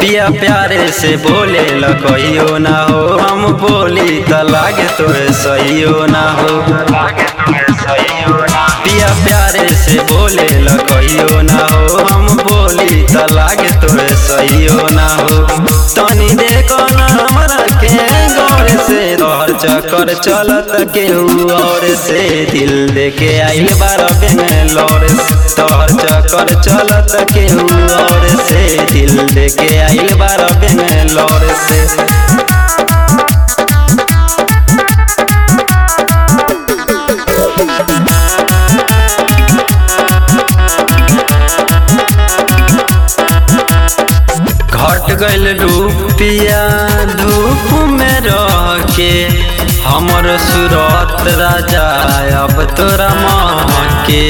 पिया प्यारे से बोले कहियो ना हो, हम बोली त लागे तोरे सहियो ना हो। पिया प्यारे से बोले कहियो ना हो, हम बोली त लागे तोरे सहियो ना हो। तनी देखो ना हमरा के गौर से, तोहर चक्कर चलत केहू और से। दिल देके आइल बार बेंगलोर से, तोहर चक्कर चलत केहू और से। दिल देके आइल बार बेंगलोर से। घट गइल रुपिया धूप में रह के, हमर सूरत राजा अब तोरा महके।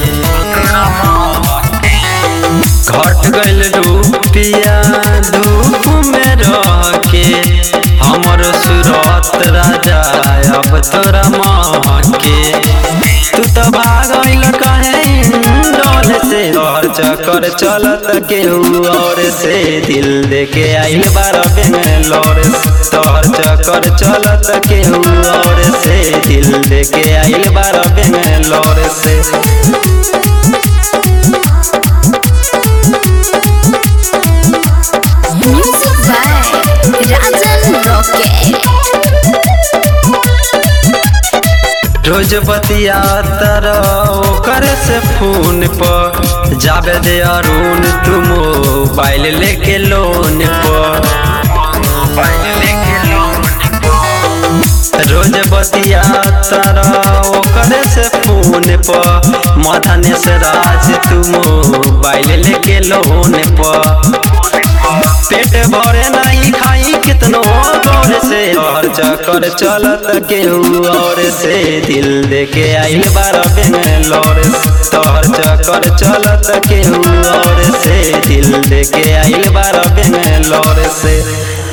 घट गइल रुपिया धूप में रह के, हमर सूरत राजा अब तोरा महके। तू तो भागल कहे डोल से, तोहर चक्कर चलत केहू और से। दिल देके आइल बार बेंगलोर से, तोहर चक्कर चलत केहू और से। दिल देके आइल बार बेंगलोर से। Music by Rajan Rocket। रोज बतिया तारा ओकर से फोन पर, जाबे दे अरुण तू मोबाइल लेके लोन पर। रोज बतिया तारा ओकर से फोन पर, मथाने से राज तू मोबाइल लेके लोन पर। पेट भरे नहीं खाई कितनो गौर से, तोहर चक्कर चलत केहू और से। दिल देके आइल बार बेंगलोर से, तोहर चक्कर चलत केहू और से। दिल देके आइल बार बेंगलोर से।